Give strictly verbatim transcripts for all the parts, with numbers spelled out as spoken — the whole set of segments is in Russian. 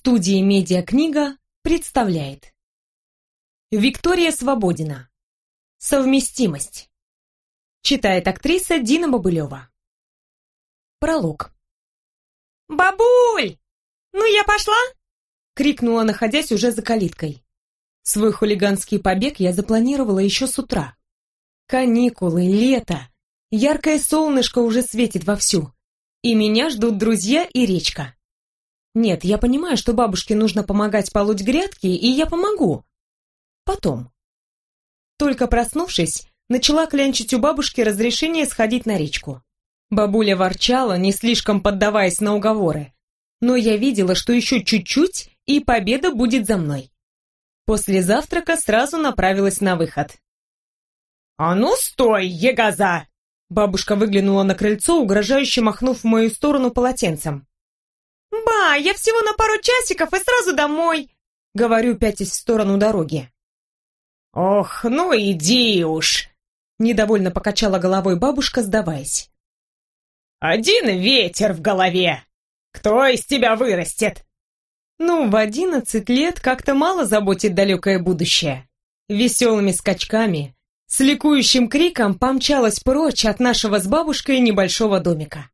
Студия «Медиакнига» представляет Виктория Свободина. Совместимость. Читает актриса Дина Бобылева. Пролог. «Бабуль! Ну я пошла?» — крикнула, находясь уже за калиткой. Свой хулиганский побег я запланировала еще с утра. Каникулы, лето, яркое солнышко уже светит вовсю, и меня ждут друзья и речка. Нет, я понимаю, что бабушке нужно помогать полоть грядки, и я помогу. Потом. Только проснувшись, начала клянчить у бабушки разрешение сходить на речку. Бабуля ворчала, не слишком поддаваясь на уговоры, но я видела, что еще чуть-чуть, и победа будет за мной. После завтрака сразу направилась на выход. «А ну стой, егоза!» Бабушка выглянула на крыльцо, угрожающе махнув в мою сторону полотенцем. «Ба, я всего на пару часиков и сразу домой!» Говорю, пятясь в сторону дороги. «Ох, ну иди уж!» Недовольно покачала головой бабушка, сдаваясь. «Один ветер в голове! Кто из тебя вырастет?» Ну, в одиннадцать лет как-то мало заботит далекое будущее. Веселыми скачками, с ликующим криком помчалась прочь от нашего с бабушкой небольшого домика.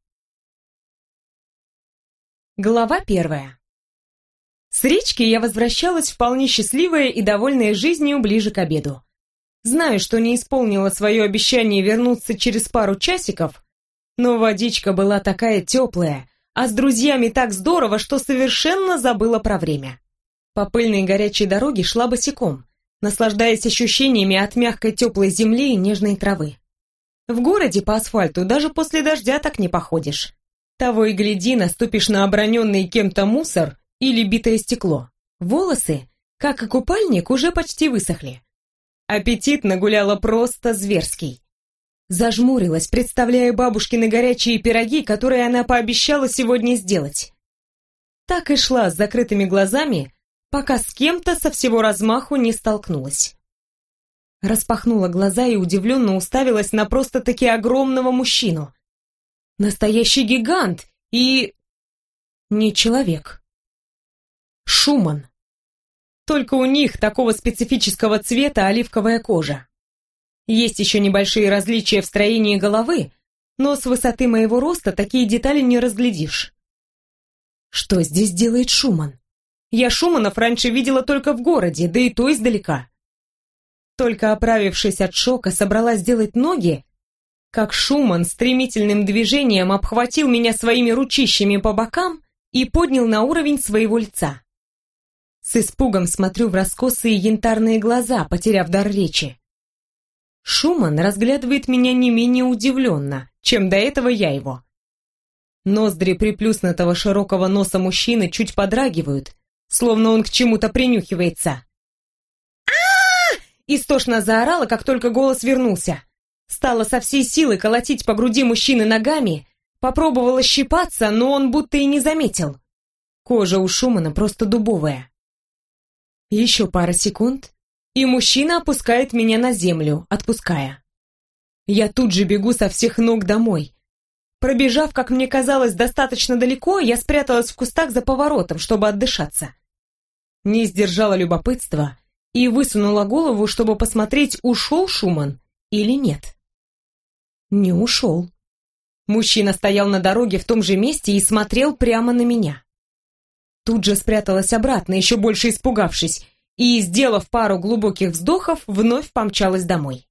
Глава первая. С речки я возвращалась вполне счастливая и довольная жизнью ближе к обеду. Знаю, что не исполнила свое обещание вернуться через пару часиков, но водичка была такая теплая, а с друзьями так здорово, что совершенно забыла про время. По пыльной горячей дороге шла босиком, наслаждаясь ощущениями от мягкой теплой земли и нежной травы. В городе по асфальту даже после дождя так не походишь. Того и гляди, наступишь на оброненный кем-то мусор или битое стекло. Волосы, как и купальник, уже почти высохли. Аппетит нагуляла просто зверский. Зажмурилась, представляя бабушкины горячие пироги, которые она пообещала сегодня сделать. Так и шла с закрытыми глазами, пока с кем-то со всего размаху не столкнулась. Распахнула глаза и удивленно уставилась на просто-таки огромного мужчину. Настоящий гигант и... не человек. Шуман. Только у них такого специфического цвета оливковая кожа. Есть еще небольшие различия в строении головы, но с высоты моего роста такие детали не разглядишь. Что здесь делает Шуман? Я Шуманов раньше видела только в городе, да и то издалека. Только оправившись от шока, собралась делать ноги, как Шуман стремительным движением обхватил меня своими ручищами по бокам и поднял на уровень своего лица. С испугом смотрю в раскосые янтарные глаза, потеряв дар речи. Шуман разглядывает меня не менее удивленно, чем до этого я его. Ноздри приплюснутого широкого носа мужчины чуть подрагивают, словно он к чему-то принюхивается. «А-а-а!» Истошно заорала, как только голос вернулся. Стала со всей силы колотить по груди мужчины ногами, попробовала щипаться, но он будто и не заметил. Кожа у Шумана просто дубовая. Еще пара секунд, и мужчина опускает меня на землю, отпуская. Я тут же бегу со всех ног домой. Пробежав, как мне казалось, достаточно далеко, я спряталась в кустах за поворотом, чтобы отдышаться. Не сдержала любопытства и высунула голову, чтобы посмотреть, ушел Шуман или нет. Не ушел. Мужчина стоял на дороге в том же месте и смотрел прямо на меня. Тут же спряталась обратно, еще больше испугавшись, и, сделав пару глубоких вздохов, вновь помчалась домой.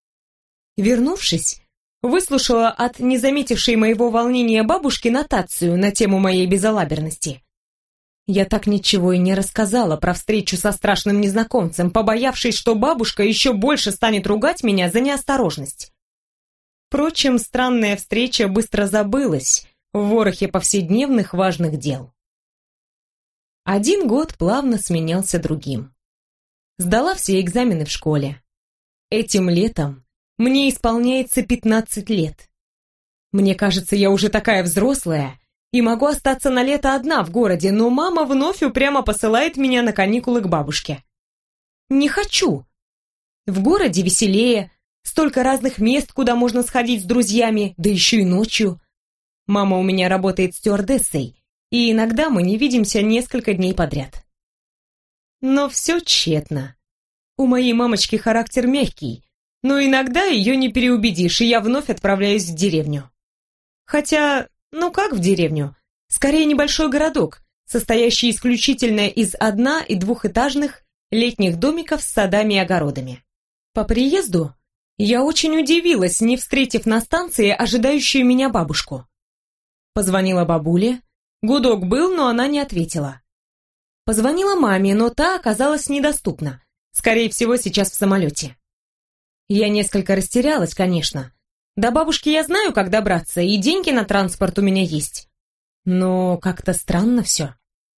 Вернувшись, выслушала от незаметившей моего волнения бабушки нотацию на тему моей безалаберности. Я так ничего и не рассказала про встречу со страшным незнакомцем, побоявшись, что бабушка еще больше станет ругать меня за неосторожность. Впрочем, странная встреча быстро забылась в ворохе повседневных важных дел. Один год плавно сменялся другим. Сдала все экзамены в школе. Этим летом мне исполняется пятнадцать лет. Мне кажется, я уже такая взрослая и могу остаться на лето одна в городе, но мама вновь упрямо посылает меня на каникулы к бабушке. Не хочу. В городе веселее, столько разных мест, куда можно сходить с друзьями, да еще и ночью. Мама у меня работает стюардессой, и иногда мы не видимся несколько дней подряд. Но все тщетно. У моей мамочки характер мягкий, но иногда ее не переубедишь, и я вновь отправляюсь в деревню. Хотя, ну как в деревню? Скорее небольшой городок, состоящий исключительно из одно- и двухэтажных летних домиков с садами и огородами. По приезду я очень удивилась, не встретив на станции ожидающую меня бабушку. Позвонила бабуле, гудок был, но она не ответила. Позвонила маме, но та оказалась недоступна, скорее всего, сейчас в самолете. Я несколько растерялась, конечно. До бабушки я знаю, как добраться, и деньги на транспорт у меня есть. Но как-то странно все.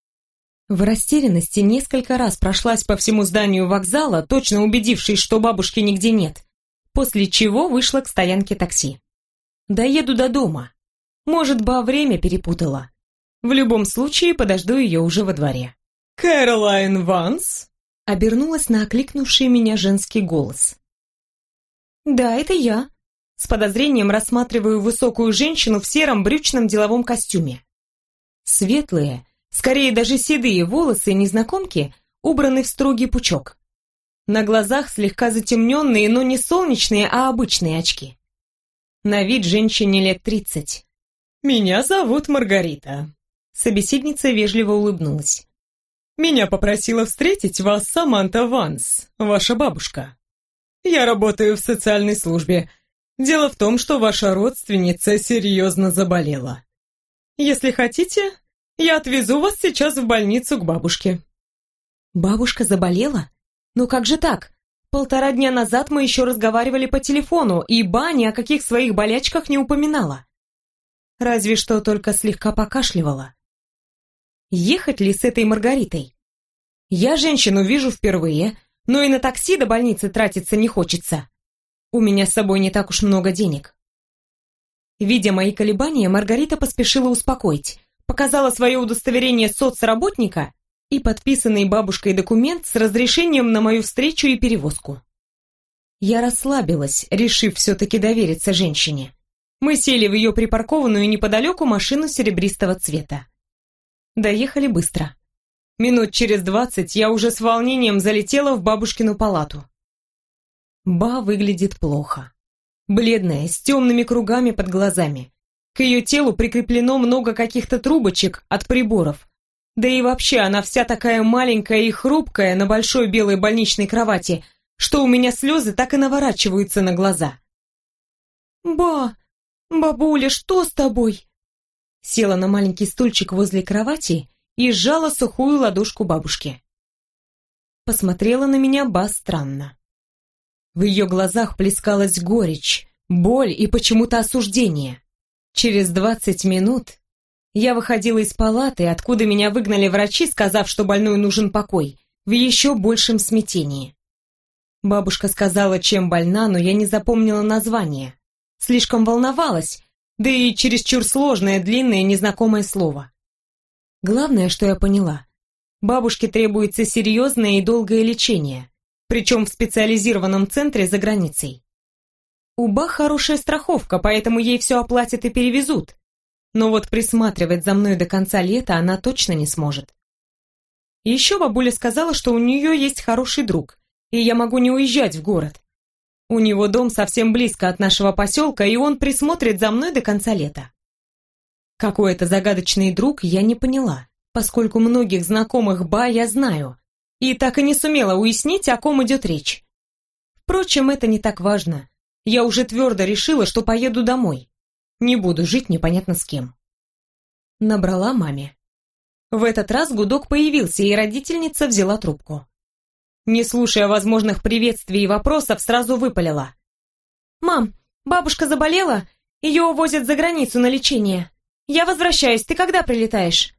В растерянности несколько раз прошлась по всему зданию вокзала, точно убедившись, что бабушки нигде нет, после чего вышла к стоянке такси. Доеду до дома. Может, ба время перепутала. В любом случае, подожду ее уже во дворе. «Кэролайн Ванс?» — обернулась на окликнувший меня женский голос. «Да, это я». С подозрением рассматриваю высокую женщину в сером брючном деловом костюме. Светлые, скорее даже седые волосы незнакомки убраны в строгий пучок. На глазах слегка затемненные, но не солнечные, а обычные очки. На вид женщине лет тридцать. «Меня зовут Маргарита». Собеседница вежливо улыбнулась. «Меня попросила встретить вас Саманта Ванс, ваша бабушка. Я работаю в социальной службе. Дело в том, что ваша родственница серьезно заболела. Если хотите, я отвезу вас сейчас в больницу к бабушке». «Бабушка заболела? Ну как же так? Полтора дня назад мы еще разговаривали по телефону, и ба ни о каких своих болячках не упоминала. Разве что только слегка покашливала. Ехать ли с этой Маргаритой? Я женщину вижу впервые, но и на такси до больницы тратиться не хочется. У меня с собой не так уж много денег». Видя мои колебания, Маргарита поспешила успокоить, показала свое удостоверение соцработника и подписанный бабушкой документ с разрешением на мою встречу и перевозку. Я расслабилась, решив все-таки довериться женщине. Мы сели в ее припаркованную неподалеку машину серебристого цвета. Доехали быстро. Минут через двадцать я уже с волнением залетела в бабушкину палату. Ба выглядит плохо. Бледная, с темными кругами под глазами. К ее телу прикреплено много каких-то трубочек от приборов. Да и вообще она вся такая маленькая и хрупкая на большой белой больничной кровати, что у меня слезы так и наворачиваются на глаза. «Ба, бабуля, что с тобой?» Села на маленький стульчик возле кровати и сжала сухую ладошку бабушки. Посмотрела на меня ба странно. В ее глазах плескалась горечь, боль и почему-то осуждение. Через двадцать минут я выходила из палаты, откуда меня выгнали врачи, сказав, что больной нужен покой, в еще большем смятении. Бабушка сказала, чем больна, но я не запомнила название. Слишком волновалась, да и чересчур сложное, длинное, незнакомое слово. Главное, что я поняла, бабушке требуется серьезное и долгое лечение, причем в специализированном центре за границей. У ба хорошая страховка, поэтому ей все оплатят и перевезут. Но вот присматривать за мной до конца лета она точно не сможет. Еще бабуля сказала, что у нее есть хороший друг, и я могу не уезжать в город. У него дом совсем близко от нашего поселка, и он присмотрит за мной до конца лета. Какой это загадочный друг, я не поняла, поскольку многих знакомых ба я знаю, и так и не сумела уяснить, о ком идет речь. Впрочем, это не так важно. Я уже твердо решила, что поеду домой. Не буду жить непонятно с кем. Набрала маме. В этот раз гудок появился, и родительница взяла трубку. Не слушая возможных приветствий и вопросов, сразу выпалила. «Мам, бабушка заболела, ее увозят за границу на лечение. Я возвращаюсь, ты когда прилетаешь?»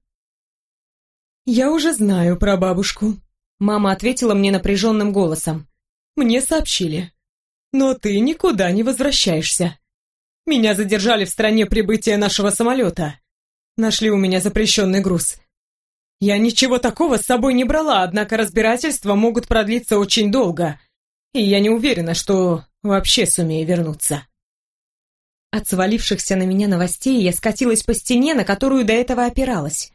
«Я уже знаю про бабушку», — мама ответила мне напряженным голосом. «Мне сообщили. Но ты никуда не возвращаешься. Меня задержали в стране прибытия нашего самолета. Нашли у меня запрещенный груз. Я ничего такого с собой не брала, однако разбирательства могут продлиться очень долго, и я не уверена, что вообще сумею вернуться». От свалившихся на меня новостей я скатилась по стене, на которую до этого опиралась.